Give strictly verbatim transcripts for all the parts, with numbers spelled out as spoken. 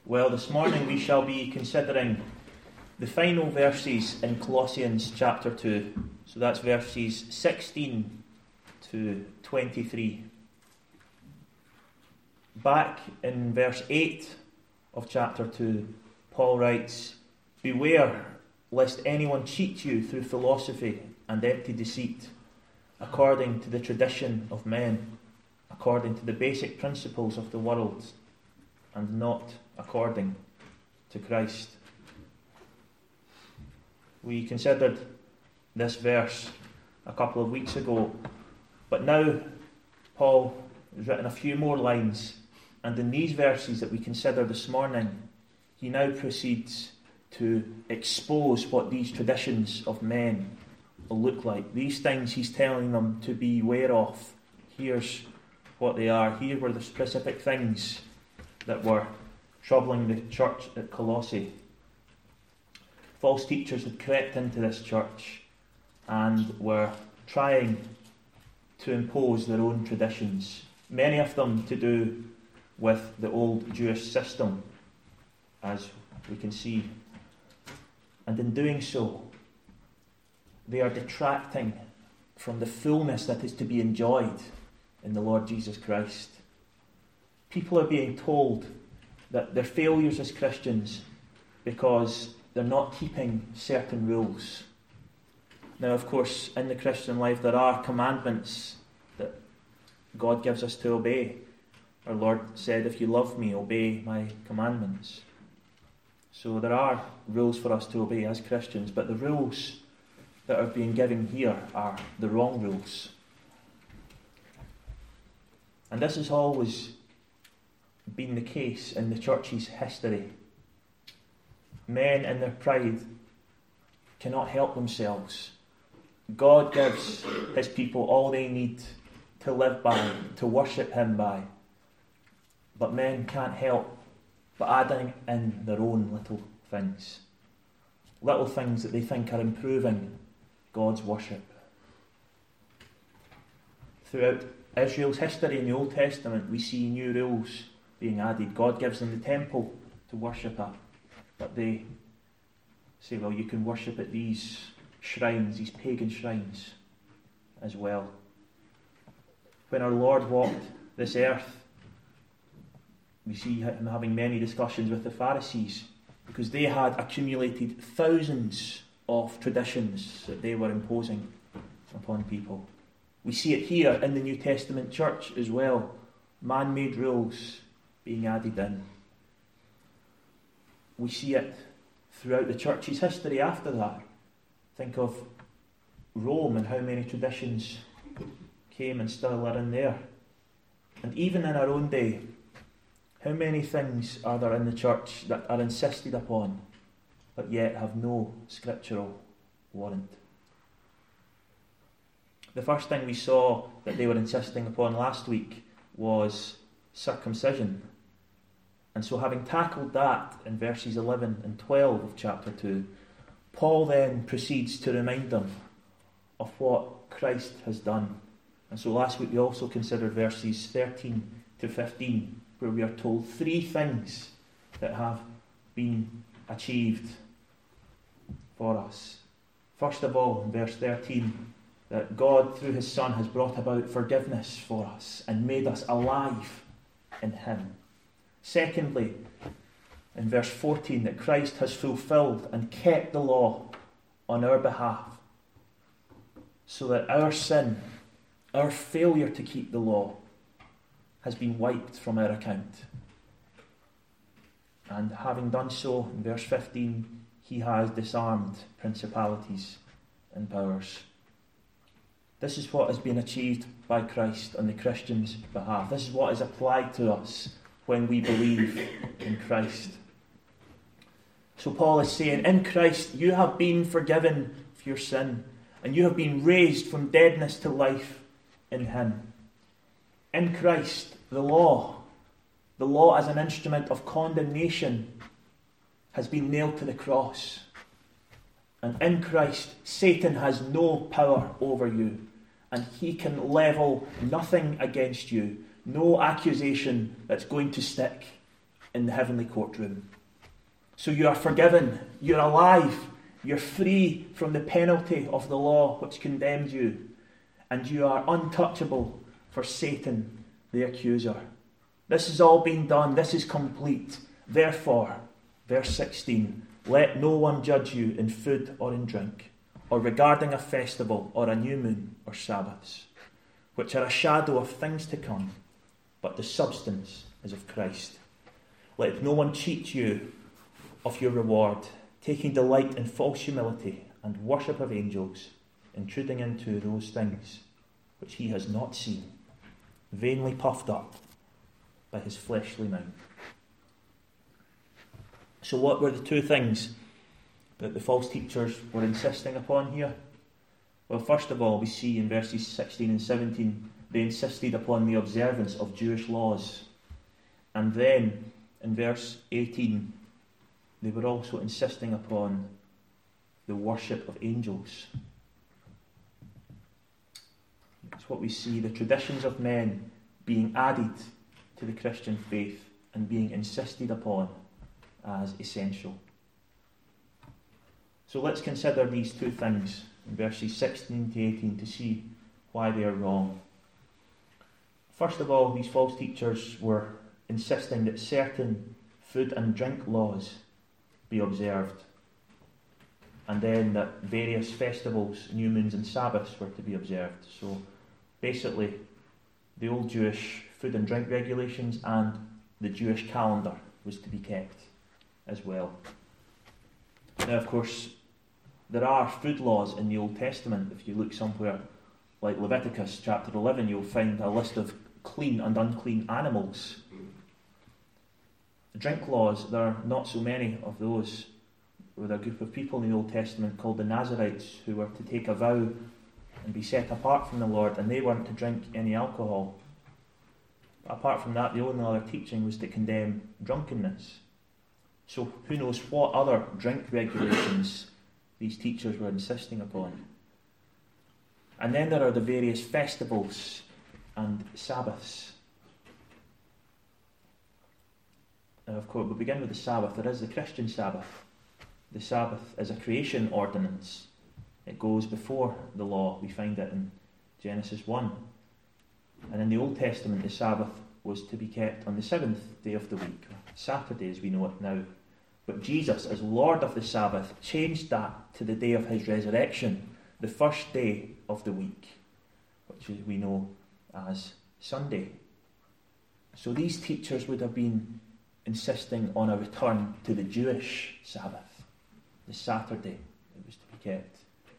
Well, this morning we shall be considering the final verses in Colossians chapter two. So that's verses sixteen to twenty-three. Back in verse eight of chapter two, Paul writes, "Beware lest anyone cheat you through philosophy and empty deceit, according to the tradition of men, according to the basic principles of the world, and not according to Christ." We considered this verse a couple of weeks ago, but now Paul has written a few more lines, and in these verses that we consider this morning, he now proceeds to expose what these traditions of men will look like. These things he's telling them to be aware of. Here's what they are. Here were the specific things that were troubling the church at Colossae. False teachers had crept into this church and were trying to impose their own traditions, many of them to do with the old Jewish system, as we can see. And in doing so, they are detracting from the fullness that is to be enjoyed in the Lord Jesus Christ. People are being told that they're failures as Christians because they're not keeping certain rules. Now, of course, in the Christian life there are commandments that God gives us to obey. Our Lord said, "If you love me, obey my commandments." So there are rules for us to obey as Christians, but the rules that are being given here are the wrong rules. And this has always been the case in the church's history. Men in their pride cannot help themselves. God gives his people all they need to live by, to worship him by. But men can't help but adding in their own little things. Little things that they think are improving God's worship. Throughout Israel's history in the Old Testament, we see new rules being added. God gives them the temple to worship at, but they say, well, you can worship at these shrines, these pagan shrines as well. When our Lord walked this earth, we see him having many discussions with the Pharisees because they had accumulated thousands of traditions that they were imposing upon people. We see it here in the New Testament church as well. Man-made rules being added in. We see it throughout the church's history after that. Think of Rome and how many traditions came and still are in there. And even in our own day, how many things are there in the church that are insisted upon, but yet have no scriptural warrant? The first thing we saw that they were insisting upon last week was circumcision. And so having tackled that in verses eleven and twelve of chapter two, Paul then proceeds to remind them of what Christ has done. And so last week we also considered verses thirteen to fifteen, where we are told three things that have been achieved for us. First of all, in verse thirteen, that God through his Son has brought about forgiveness for us and made us alive in him. Secondly, in verse fourteen, that Christ has fulfilled and kept the law on our behalf, so that our sin, our failure to keep the law, has been wiped from our account. And having done so, in verse fifteen, he has disarmed principalities and powers. This is what has been achieved by Christ on the Christian's behalf. This is what is applied to us when we believe in Christ. So Paul is saying, in Christ you have been forgiven of your sin, and you have been raised from deadness to life in him. In Christ, the law, the law as an instrument of condemnation, has been nailed to the cross. And in Christ, Satan has no power over you, and he can level nothing against you, no accusation that's going to stick in the heavenly courtroom. So you are forgiven, you're alive, you're free from the penalty of the law which condemns you, and you are untouchable for Satan, the accuser. This has all been done, this is complete. Therefore, verse sixteen, let no one judge you in food or in drink, or regarding a festival or a new moon or Sabbaths, which are a shadow of things to come, but the substance is of Christ. Let no one cheat you of your reward, taking delight in false humility and worship of angels, intruding into those things which he has not seen, vainly puffed up by his fleshly mind. So what were the two things that the false teachers were insisting upon here? Well, first of all, we see in verses sixteen and seventeen, they insisted upon the observance of Jewish laws. And then, in verse eighteen, they were also insisting upon the worship of angels. It's what we see, the traditions of men being added to the Christian faith and being insisted upon as essential. So let's consider these two things in verses sixteen to eighteen to see why they are wrong. First of all, these false teachers were insisting that certain food and drink laws be observed, and then that various festivals, new moons and Sabbaths were to be observed. So basically, the old Jewish food and drink regulations and the Jewish calendar was to be kept as well. Now, of course, there are food laws in the Old Testament. If you look somewhere like Leviticus chapter eleven, you'll find a list of clean and unclean animals. The drink laws, there are not so many of those. There were a group of people in the Old Testament called the Nazarites who were to take a vow and be set apart from the Lord, and they weren't to drink any alcohol. But apart from that, the only other teaching was to condemn drunkenness. So who knows what other drink regulations these teachers were insisting upon. And then there are the various festivals and Sabbaths. Now, of course, we'll begin with the Sabbath. There is the Christian Sabbath. The Sabbath is a creation ordinance. It goes before the law. We find it in Genesis one. And in the Old Testament, the Sabbath was to be kept on the seventh day of the week, Saturday as we know it now. But Jesus, as Lord of the Sabbath, changed that to the day of his resurrection, the first day of the week, which we know as Sunday. So these teachers would have been insisting on a return to the Jewish Sabbath, the Saturday it was to be kept.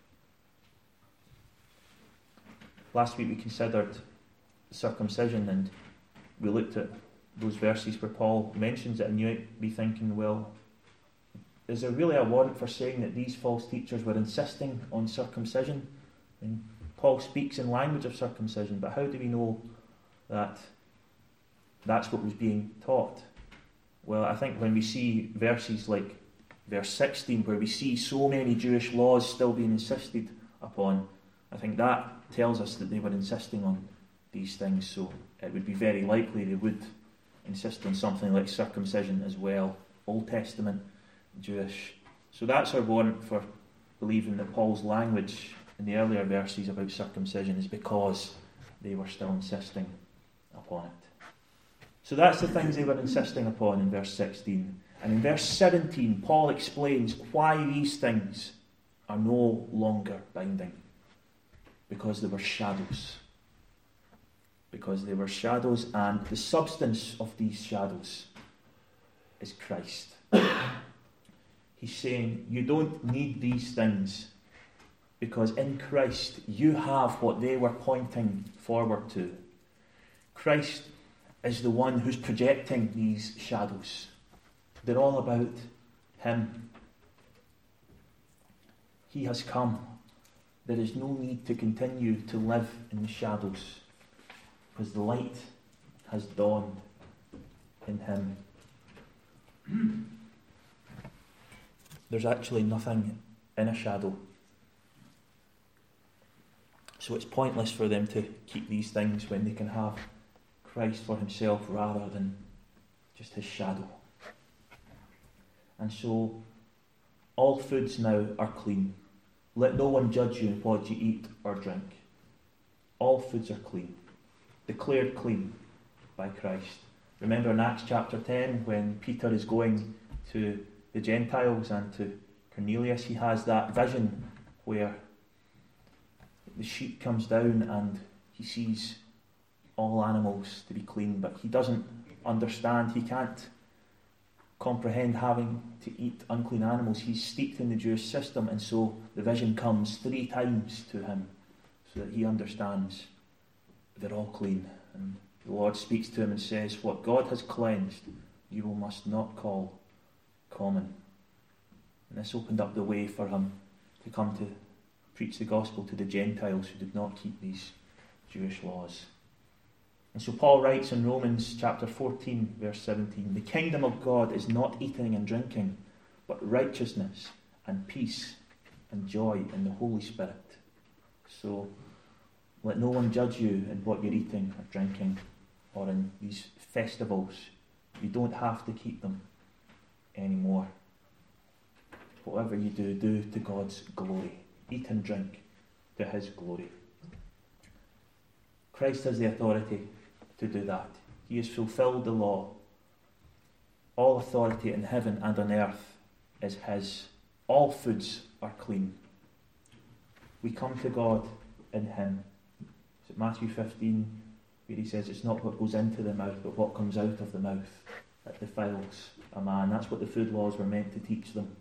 Last week we considered circumcision, and we looked at those verses where Paul mentions it, and you might be thinking, well, is there really a warrant for saying that these false teachers were insisting on circumcision? And Paul speaks in language of circumcision, but how do we know that that's what was being taught? Well, I think when we see verses like verse sixteen, where we see so many Jewish laws still being insisted upon, I think that tells us that they were insisting on these things, so it would be very likely they would insist on something like circumcision as well, Old Testament Jewish. So that's our warrant for believing that Paul's language in the earlier verses about circumcision is because they were still insisting upon it. So that's the things they were insisting upon in verse sixteen. And in verse seventeen, Paul explains why these things are no longer binding. Because they were shadows. Because they were shadows, and the substance of these shadows is Christ. He's saying you don't need these things, because in Christ you have what they were pointing forward to. Christ is the one who's projecting these shadows. They're all about him. He has come. There is no need to continue to live in the shadows, because the light has dawned in him. There's actually nothing in a shadow. So it's pointless for them to keep these things when they can have Christ for himself rather than just his shadow. And so all foods now are clean. Let no one judge you in what you eat or drink. All foods are clean, declared clean by Christ. Remember in Acts chapter ten, when Peter is going to the Gentiles and to Cornelius, he has that vision where the sheet comes down and he sees all animals to be clean, but he doesn't understand, he can't comprehend having to eat unclean animals. He's steeped in the Jewish system, and so the vision comes three times to him so that he understands they're all clean. And the Lord speaks to him and says, what God has cleansed, you must not call common. And this opened up the way for him to come to preach the gospel to the Gentiles who did not keep these Jewish laws. And so Paul writes in Romans chapter fourteen, verse seventeen, the kingdom of God is not eating and drinking, but righteousness and peace and joy in the Holy Spirit. So let no one judge you in what you're eating or drinking or in these festivals. You don't have to keep them anymore. Whatever you do, do to God's glory. Eat and drink to his glory. Christ has the authority to do that. He has fulfilled the law. All authority in heaven and on earth is his. All foods are clean. We come to God in him. Is it Matthew fifteen, where he says it's not what goes into the mouth, but what comes out of the mouth that defiles a man. That's what the food laws were meant to teach them.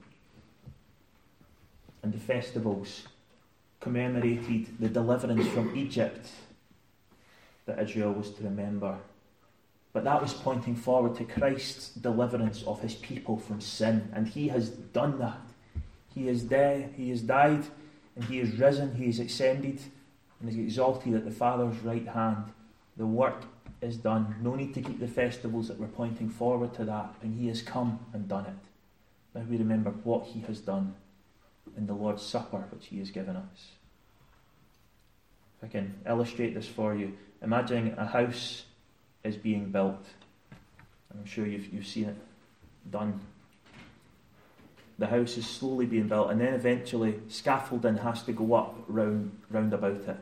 And the festivals commemorated the deliverance from Egypt that Israel was to remember. But that was pointing forward to Christ's deliverance of his people from sin. And he has done that. He is dead, he has died, and he is risen, he is ascended, and is exalted at the Father's right hand. The work is done. No need to keep the festivals that were pointing forward to that. And he has come and done it. Now we remember what he has done in the Lord's Supper, which he has given us. If I can illustrate this for you, imagine a house is being built. I'm sure you've, you've seen it done. The house is slowly being built, and then eventually scaffolding has to go up round, round about it.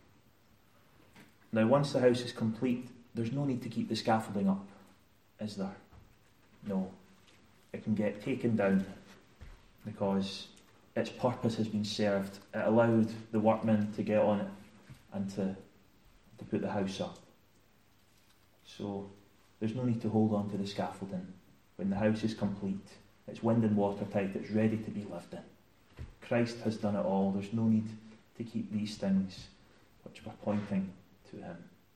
Now, once the house is complete, there's no need to keep the scaffolding up, is there? No. It can get taken down because its purpose has been served. It allowed the workmen to get on it and to, to put the house up. So there's no need to hold on to the scaffolding. When the house is complete, it's wind and watertight, it's ready to be lived in. Christ has done it all. There's no need to keep these things which were pointing to him.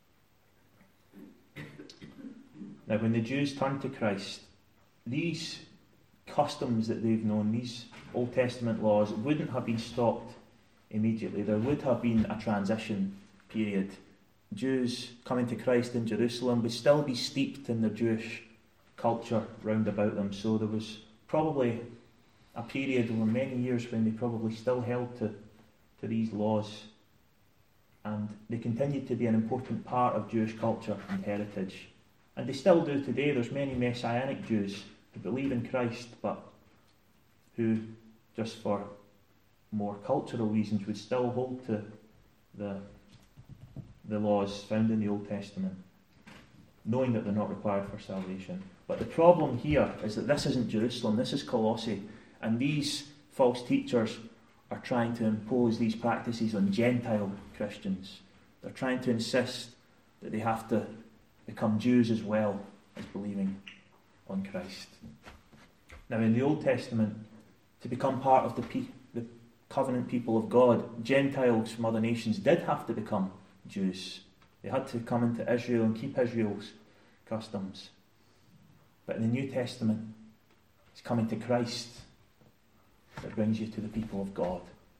Now, when the Jews turned to Christ, these customs that they've known, these Old Testament laws, wouldn't have been stopped immediately. There would have been a transition period. Jews coming to Christ in Jerusalem would still be steeped in their Jewish culture round about them. So there was probably a period over many years when they probably still held to, to these laws. And they continued to be an important part of Jewish culture and heritage. And they still do today. There's many Messianic Jews who believe in Christ, but who, just for more cultural reasons, would still hold to the, the laws found in the Old Testament, knowing that they're not required for salvation. But the problem here is that this isn't Jerusalem, this is Colossae, and these false teachers are trying to impose these practices on Gentile Christians. They're trying to insist that they have to become Jews as well as believing on Christ. Now, in the Old Testament, to become part of the, pe- the covenant people of God, Gentiles from other nations did have to become Jews. They had to come into Israel and keep Israel's customs. But in the New Testament, it's coming to Christ that brings you to the people of God.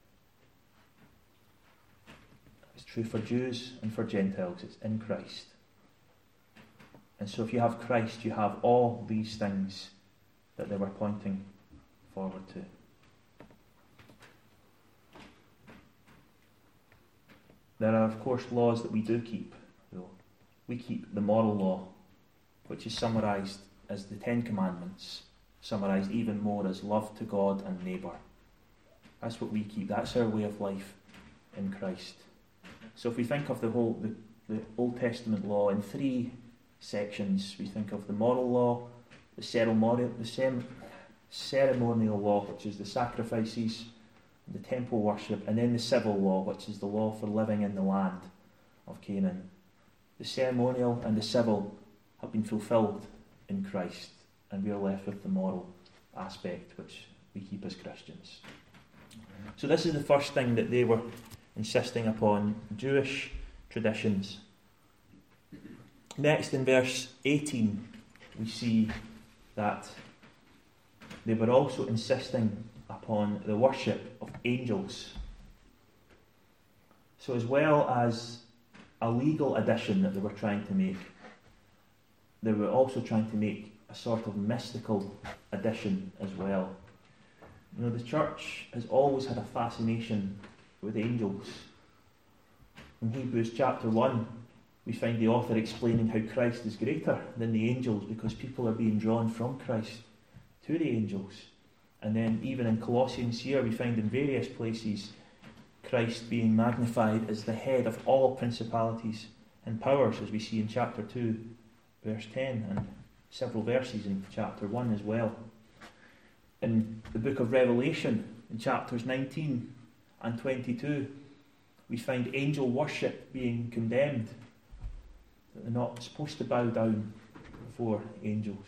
It's true for Jews and for Gentiles. It's in Christ. And so if you have Christ, you have all these things that they were pointing forward to. There are, of course, laws that we do keep, though. We keep the moral law, which is summarised as the Ten Commandments. summarised even more as love to God and neighbour. That's what we keep. That's our way of life in Christ. So if we think of the whole the, the Old Testament law in three sections, we think of the moral law, the ceremonial, the sem, ceremonial law, which is the sacrifices, the temple worship, and then the civil law, which is the law for living in the land of Canaan. The ceremonial and the civil have been fulfilled in Christ, and we are left with the moral aspect, which we keep as Christians. So this is the first thing that they were insisting upon, Jewish traditions. Next, in verse eighteen, we see that they were also insisting upon the worship of angels. So as well as a legal addition that they were trying to make, they were also trying to make a sort of mystical addition as well. You know, the church has always had a fascination with angels. In Hebrews chapter one, we find the author explaining how Christ is greater than the angels because people are being drawn from Christ to the angels. And then even in Colossians here, we find in various places Christ being magnified as the head of all principalities and powers, as we see in chapter two, verse ten, and several verses in chapter one as well. In the book of Revelation, in chapters nineteen and twenty-two, we find angel worship being condemned. That they're not supposed to bow down before angels.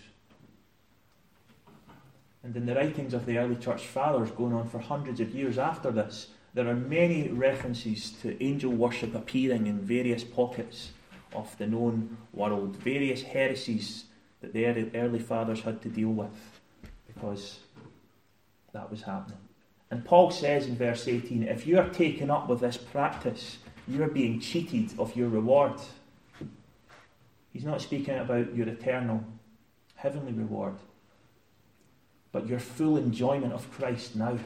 And in the writings of the early church fathers, going on for hundreds of years after this, there are many references to angel worship appearing in various pockets of the known world, various heresies that the early fathers had to deal with because that was happening. And Paul says in verse eighteen, if you are taken up with this practice, you are being cheated of your reward. He's not speaking about your eternal heavenly reward, but your full enjoyment of Christ now.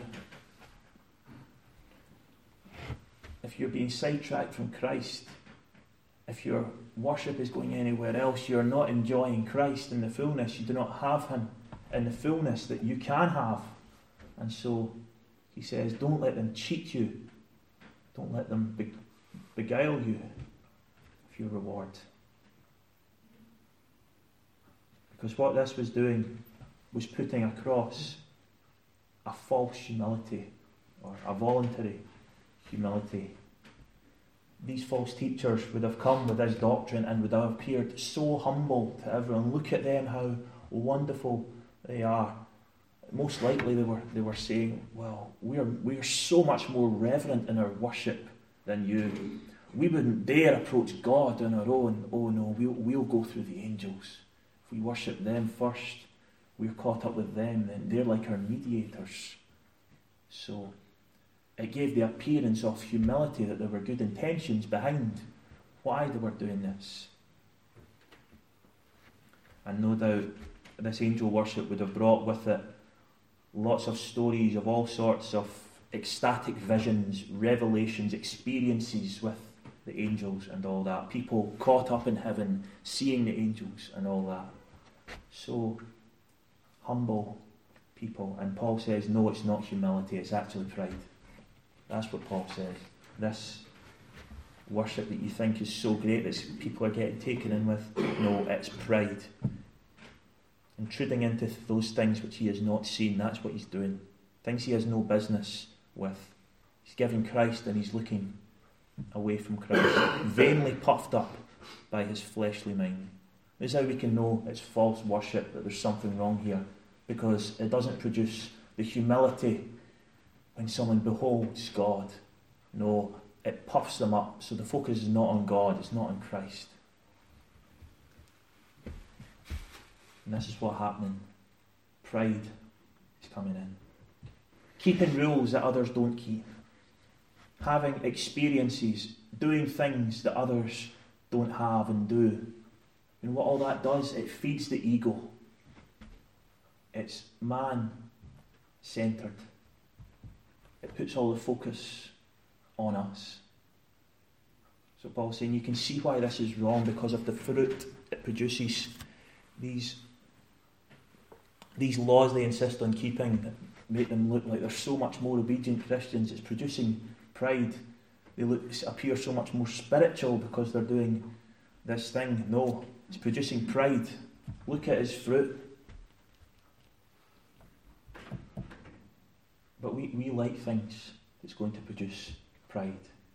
If you're being sidetracked from Christ, if your worship is going anywhere else, you're not enjoying Christ in the fullness. You do not have Him in the fullness that you can have. And so he says, don't let them cheat you. Don't let them be- beguile you of your reward. Because what this was doing was putting across a false humility or a voluntary humility. These false teachers would have come with this doctrine and would have appeared so humble to everyone. Look at them, how wonderful they are. Most likely they were they were saying, well, we are we are so much more reverent in our worship than you. We wouldn't dare approach God on our own. Oh no, we'll, we'll go through the angels. If we worship them first, we're caught up with them, then they're like our mediators. So it gave the appearance of humility that there were good intentions behind why they were doing this. And no doubt this angel worship would have brought with it lots of stories of all sorts of ecstatic visions, revelations, experiences with the angels and all that. People caught up in heaven, seeing the angels and all that. So humble people. And Paul says, no, it's not humility, it's actually pride. That's what Paul says. This worship that you think is so great that people are getting taken in with, no, it's pride. Intruding into those things which he has not seen, that's what he's doing. Things he has no business with. He's giving Christ and he's looking away from Christ, vainly puffed up by his fleshly mind. This is how we can know it's false worship, that there's something wrong here, because it doesn't produce the humility when someone beholds God. No, it puffs them up, so the focus is not on God, it's not on Christ. And this is what's happening. Pride is coming in. Keeping rules that others don't keep. Having experiences, doing things that others don't have and do. You know what all that does? It feeds the ego. It's man-centered. It puts all the focus on us. So Paul's saying you can see why this is wrong because of the fruit it produces. These these laws they insist on keeping that make them look like they're so much more obedient Christians. It's producing pride. They look, appear so much more spiritual because they're doing this thing. No, it's producing pride. Look at his fruit. But we, we like things that's going to produce pride.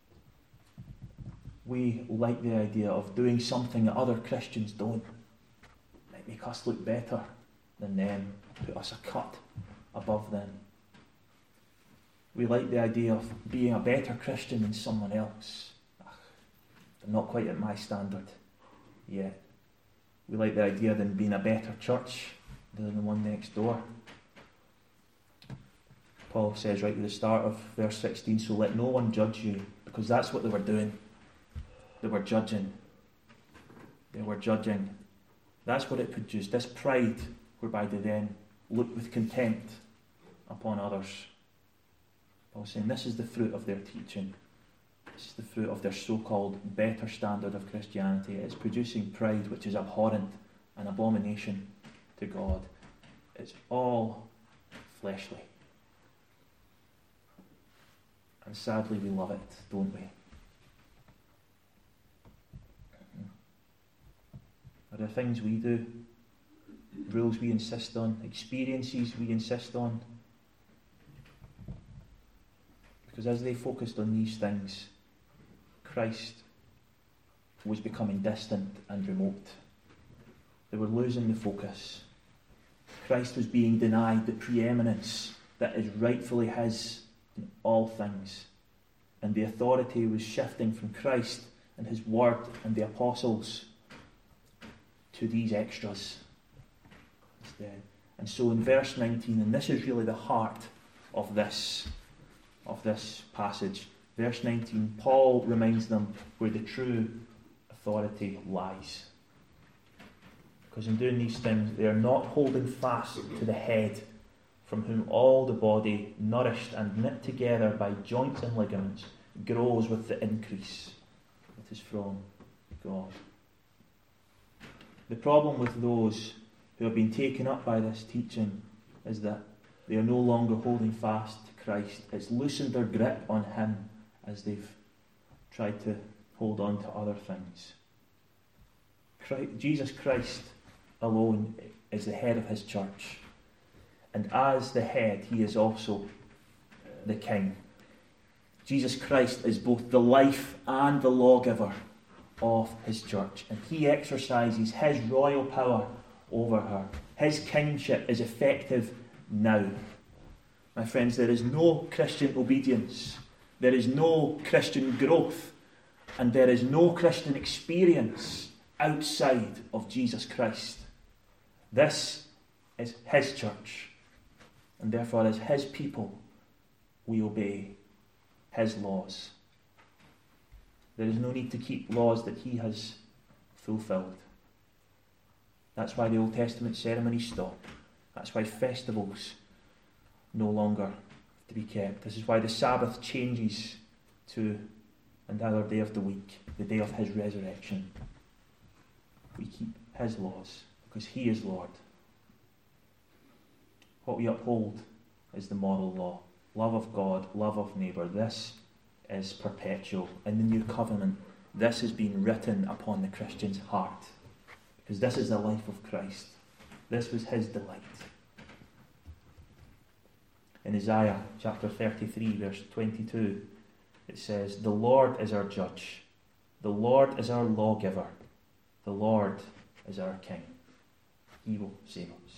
We like the idea of doing something that other Christians don't. It might make us look better than them, put us a cut above them. We like the idea of being a better Christian than someone else. Ugh, they're not quite at my standard yet. We like the idea of them being a better church than the one next door. Paul says right at the start of verse sixteen, so let no one judge you, because that's what they were doing. They were judging. They were judging. That's what it produced, this pride, whereby they then look with contempt upon others. Paul's saying this is the fruit of their teaching. This is the fruit of their so-called better standard of Christianity. It's producing pride which is abhorrent, an abomination to God. It's all fleshly. And sadly we love it, don't we? Are there things we do, rules we insist on, experiences we insist on? Because as they focused on these things, Christ was becoming distant and remote. They were losing the focus. Christ was being denied the preeminence that is rightfully his in all things. And the authority was shifting from Christ and his word and the apostles to these extras instead. And so in verse nineteen, and this is really the heart of this, of this passage, verse nineteen, Paul reminds them where the true authority lies. Because in doing these things, they are not holding fast to the head, from whom all the body, nourished and knit together by joints and ligaments, grows with the increase that is from God. The problem with those who have been taken up by this teaching is that they are no longer holding fast to Christ. It's loosened their grip on him as they've tried to hold on to other things. Christ, Jesus Christ alone is the head of his church. And as the head, he is also the king. Jesus Christ is both the life and the lawgiver of his church. And he exercises his royal power over her. His kingship is effective now. My friends, there is no Christian obedience. There is no Christian growth. And there is no Christian experience outside of Jesus Christ. This is his church. And therefore, as his people, we obey his laws. There is no need to keep laws that he has fulfilled. That's why the Old Testament ceremonies stop. That's why festivals no longer have to be kept. This is why the Sabbath changes to another day of the week, the day of his resurrection. We keep his laws because he is Lord. What we uphold is the moral law. Love of God, love of neighbour. This is perpetual. In the new covenant, this has been written upon the Christian's heart. Because this is the life of Christ. This was his delight. In Isaiah chapter thirty-three, verse twenty-two, it says, "The Lord is our judge. The Lord is our lawgiver. The Lord is our king. He will save us."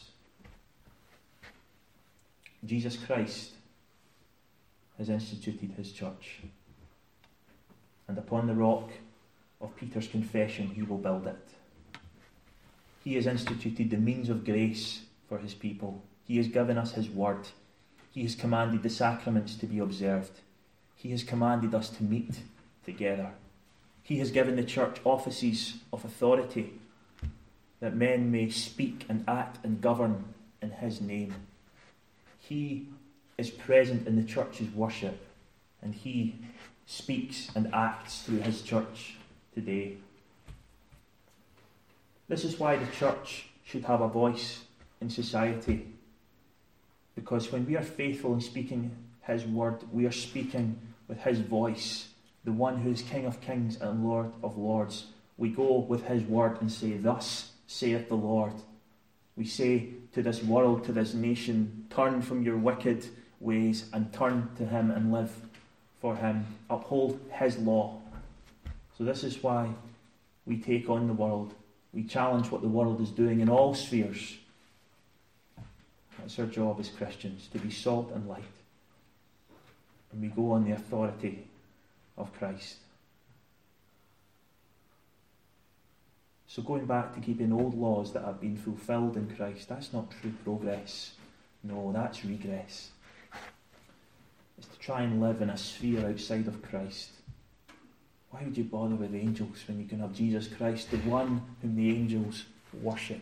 Jesus Christ has instituted his church. And upon the rock of Peter's confession, he will build it. He has instituted the means of grace for his people. He has given us his word. He has commanded the sacraments to be observed. He has commanded us to meet together. He has given the church offices of authority that men may speak and act and govern in his name. He is present in the church's worship, and he speaks and acts through his church today. This is why the church should have a voice in society. Because when we are faithful in speaking his word, we are speaking with his voice, the one who is King of kings and Lord of lords. We go with his word and say, "Thus saith the Lord." We say to this world, to this nation, turn from your wicked ways and turn to him and live for him. Uphold his law. So this is why we take on the world. We challenge what the world is doing in all spheres. That's our job as Christians, to be salt and light. And we go on the authority of Christ. So going back to keeping old laws that have been fulfilled in Christ, that's not true progress. No, that's regress. It's to try and live in a sphere outside of Christ. Why would you bother with angels when you can have Jesus Christ, the one whom the angels worship?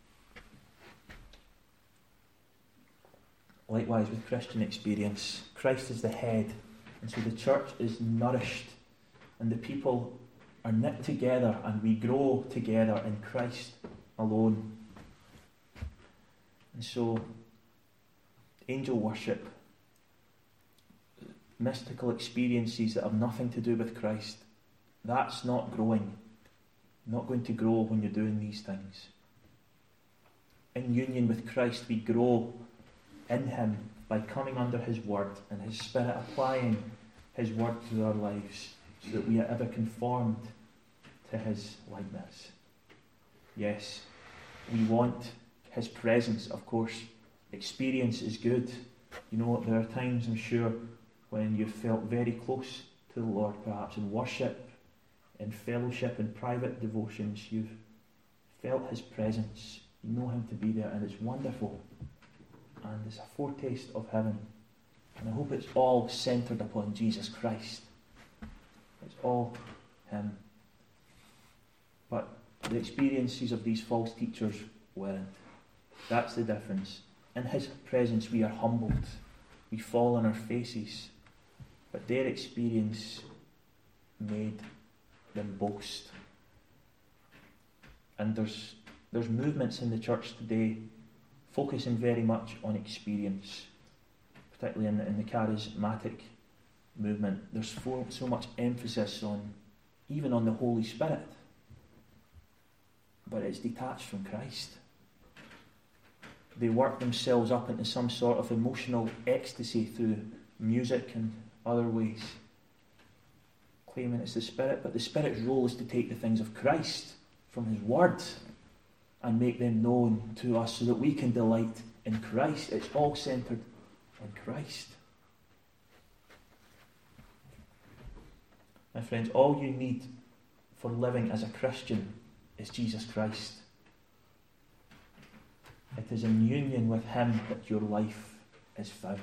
Likewise with Christian experience, Christ is the head, and so the church is nourished, and the people are knit together, and we grow together in Christ alone. And so, angel worship, mystical experiences that have nothing to do with Christ, that's not growing. Not going to grow when you're doing these things. In union with Christ, we grow in him by coming under his word and his Spirit applying his word to our lives, so that we are ever conformed to his likeness. Yes, we want his presence, of course. Experience is good. You know, there are times, I'm sure, when you've felt very close to the Lord, perhaps in worship, in fellowship, in private devotions. You've felt his presence. You know him to be there, and it's wonderful. And it's a foretaste of heaven. And I hope it's all centred upon Jesus Christ. It's all him. But the experiences of these false teachers weren't. That's the difference. In his presence we are humbled. We fall on our faces. But their experience made them boast. And there's there's movements in the church today focusing very much on experience, particularly in, in the charismatic movement. There's so, so much emphasis on, even on the Holy Spirit, but it's detached from Christ. They work themselves up into some sort of emotional ecstasy through music and other ways, claiming it's the Spirit, but the Spirit's role is to take the things of Christ from his word and make them known to us so that we can delight in Christ. It's all centred on Christ. My friends, all you need for living as a Christian is Jesus Christ. It is in union with him that your life is found.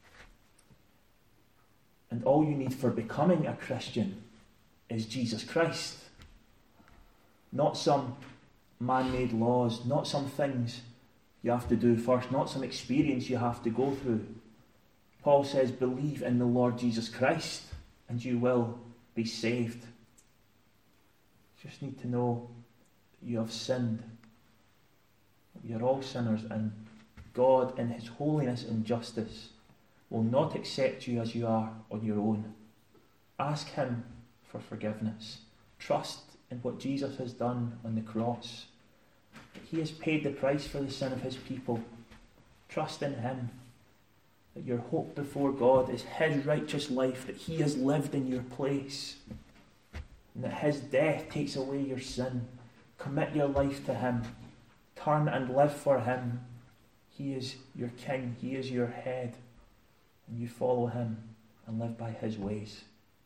And all you need for becoming a Christian is Jesus Christ. Not some man-made laws, not some things you have to do first, not some experience you have to go through. Paul says, believe in the Lord Jesus Christ and you will be saved. You just need to know that you have sinned. You're all sinners, and God in his holiness and justice will not accept you as you are on your own. Ask him for forgiveness. Trust in what Jesus has done on the cross. He has paid the price for the sin of his people. Trust in him, that your hope before God is his righteous life, that he has lived in your place, and that his death takes away your sin. Commit your life to him. Turn and live for him. He is your king. He is your head. And you follow him and live by his ways.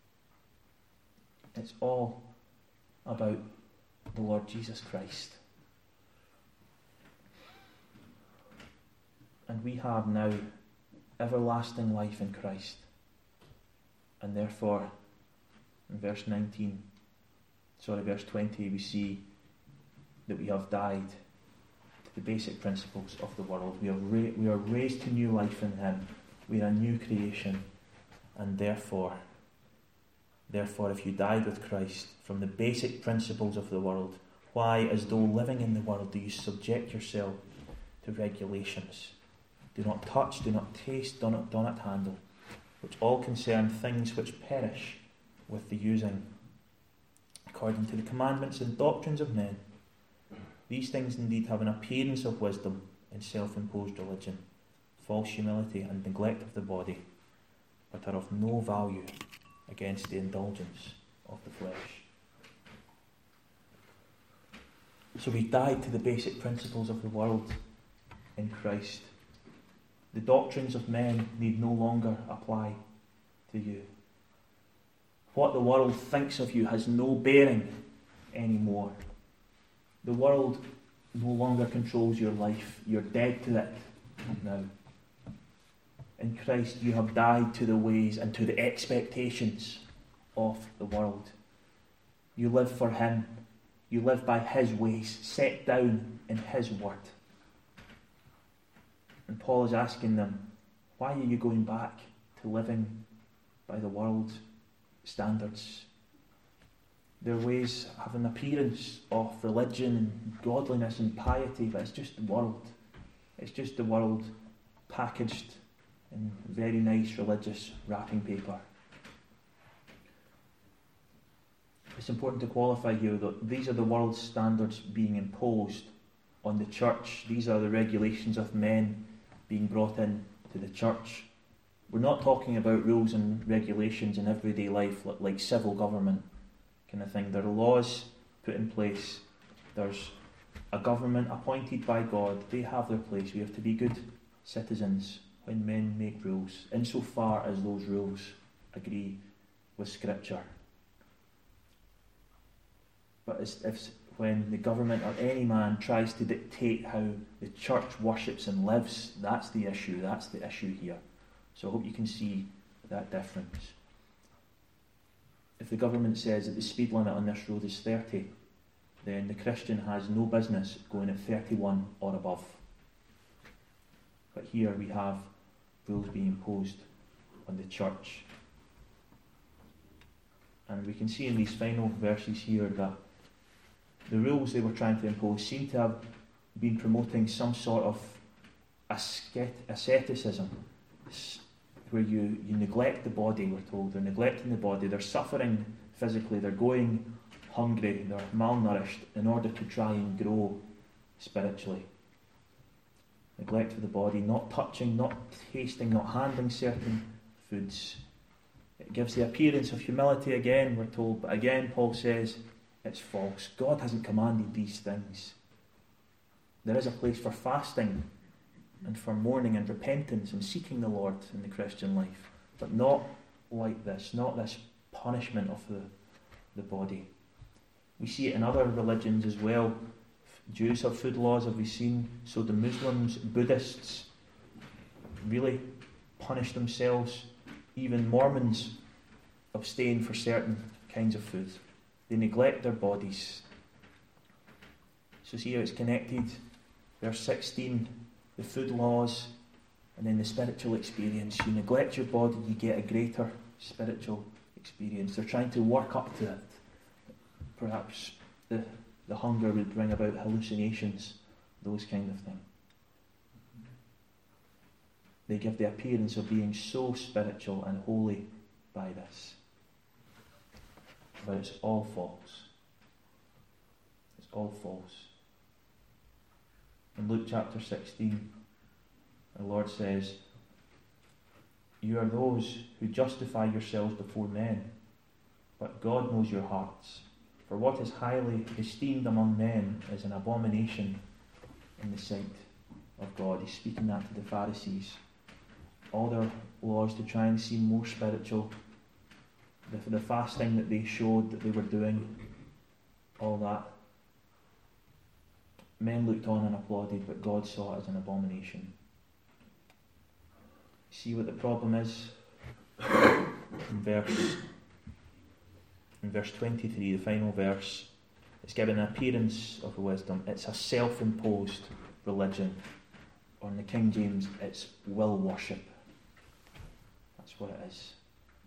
It's all about the Lord Jesus Christ. And we have now everlasting life in Christ. And therefore, in verse nineteen, sorry, verse twenty, we see that we have died to the basic principles of the world. We are, ra- we are raised to new life in him. We are a new creation. And therefore, therefore, if you died with Christ from the basic principles of the world, why, as though living in the world, do you subject yourself to regulations? do not touch, do not taste, do not, do not handle, which all concern things which perish with the using, according to the commandments and doctrines of men. These things indeed have an appearance of wisdom in self-imposed religion, false humility and neglect of the body, but are of no value against the indulgence of the flesh. So we died to the basic principles of the world in Christ. The doctrines of men need no longer apply to you. What the world thinks of you has no bearing anymore. The world no longer controls your life. You're dead to it now. In Christ you have died to the ways and to the expectations of the world. You live for Him. You live by His ways, set down in His word. And Paul is asking them, why are you going back to living by the world's standards? Their ways have an appearance of religion and godliness and piety, but it's just the world. It's just the world packaged in very nice religious wrapping paper. It's important to qualify here that these are the world's standards being imposed on the church. These are the regulations of men being brought in to the church. We're not talking about rules and regulations in everyday life like, like civil government kind of thing. There are laws put in place. There's a government appointed by God. They have their place. We have to be good citizens when men make rules, insofar as those rules agree with Scripture. But it's, if when the government or any man tries to dictate how the church worships and lives, that's the issue. That's the issue here. So I hope you can see that difference. If the government says that the speed limit on this road is thirty, then the Christian has no business going at thirty-one or above. But here we have rules being imposed on the church. And we can see in these final verses here that the rules they were trying to impose seem to have been promoting some sort of asceticism, where you, you neglect the body, we're told. They're neglecting the body, they're suffering physically, they're going hungry, they're malnourished in order to try and grow spiritually. Neglect of the body, not touching, not tasting, not handling certain foods. It gives the appearance of humility again, we're told, but again Paul says it's false. God hasn't commanded these things. There is a place for fasting and for mourning and repentance and seeking the Lord in the Christian life, but not like this, not this punishment of the, the body. We see it in other religions as well. Jews have food laws, have we seen? So the Muslims, Buddhists really punish themselves. Even Mormons abstain for certain kinds of food. They neglect their bodies. So see how it's connected. Verse sixteen, the food laws, and then the spiritual experience. You neglect your body, you get a greater spiritual experience. They're trying to work up to it. Perhaps the, the hunger would bring about hallucinations, those kind of things. They give the appearance of being so spiritual and holy by this. But it's all false. It's all false. In Luke chapter sixteen, the Lord says, "You are those who justify yourselves before men, but God knows your hearts. For what is highly esteemed among men is an abomination in the sight of God." He's speaking that to the Pharisees. All their laws to try and seem more spiritual, the, the fasting that they showed that they were doing, all that. Men looked on and applauded, but God saw it as an abomination. See what the problem is? In verse, in verse twenty-three, the final verse, it's given an appearance of wisdom. It's a self-imposed religion. Or in the King James, it's will worship. That's what it is.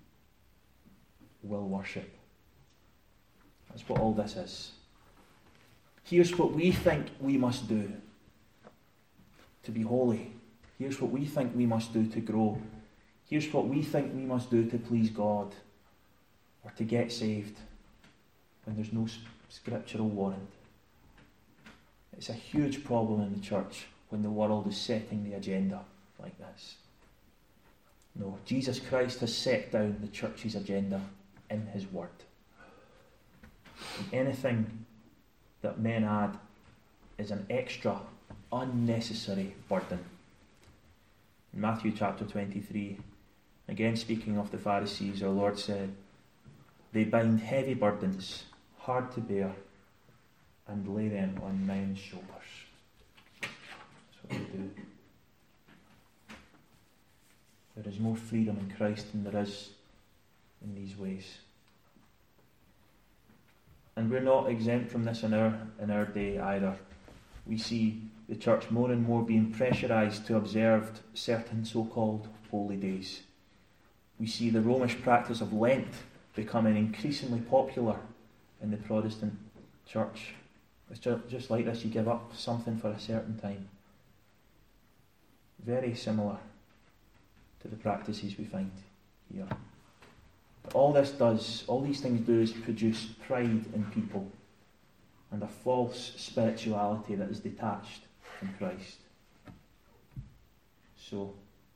Will worship. That's what all this is. Here's what we think we must do to be holy. Here's what we think we must do to grow. Here's what we think we must do to please God or to get saved, when there's no scriptural warrant. It's a huge problem in the church when the world is setting the agenda like this. No, Jesus Christ has set down the church's agenda in his word. And anything that men add is an extra, unnecessary burden. In Matthew chapter twenty-three, again speaking of the Pharisees, our Lord said, "They bind heavy burdens, hard to bear, and lay them on men's shoulders." That's what they do. There is more freedom in Christ than there is in these ways. And we're not exempt from this in our, in our day either. We see the church more and more being pressurised to observe certain so-called holy days. We see the Romish practice of Lent becoming increasingly popular in the Protestant church. It's just, just like this, you give up something for a certain time. Very similar to the practices we find here. But all this does, all these things do is produce pride in people and a false spirituality that is detached from Christ. So,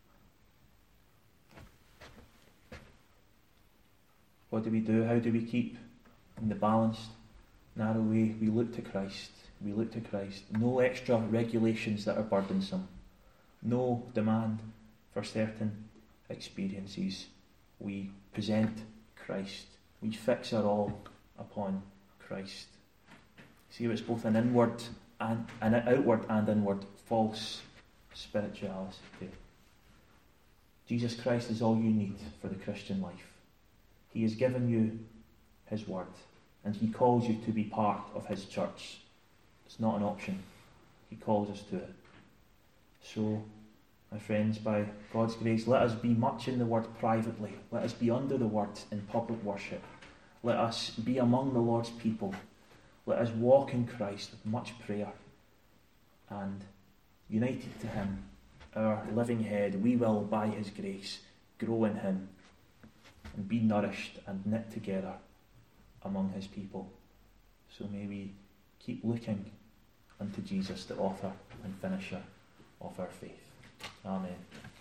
what do we do? How do we keep in the balanced, narrow way? We look to Christ. We look to Christ. No extra regulations that are burdensome. No demand for certain experiences. We present Christ. We fix our all upon Christ. See, it's both an inward and an outward and inward false spirituality. Jesus Christ is all you need for the Christian life. He has given you his word, and he calls you to be part of his church. It's not an option. He calls us to it. So, my friends, by God's grace, let us be much in the word privately. Let us be under the word in public worship. Let us be among the Lord's people. Let us walk in Christ with much prayer. And united to him, our living head, we will, by his grace, grow in him and be nourished and knit together among his people. So may we keep looking unto Jesus, the author and finisher of our faith. Amen.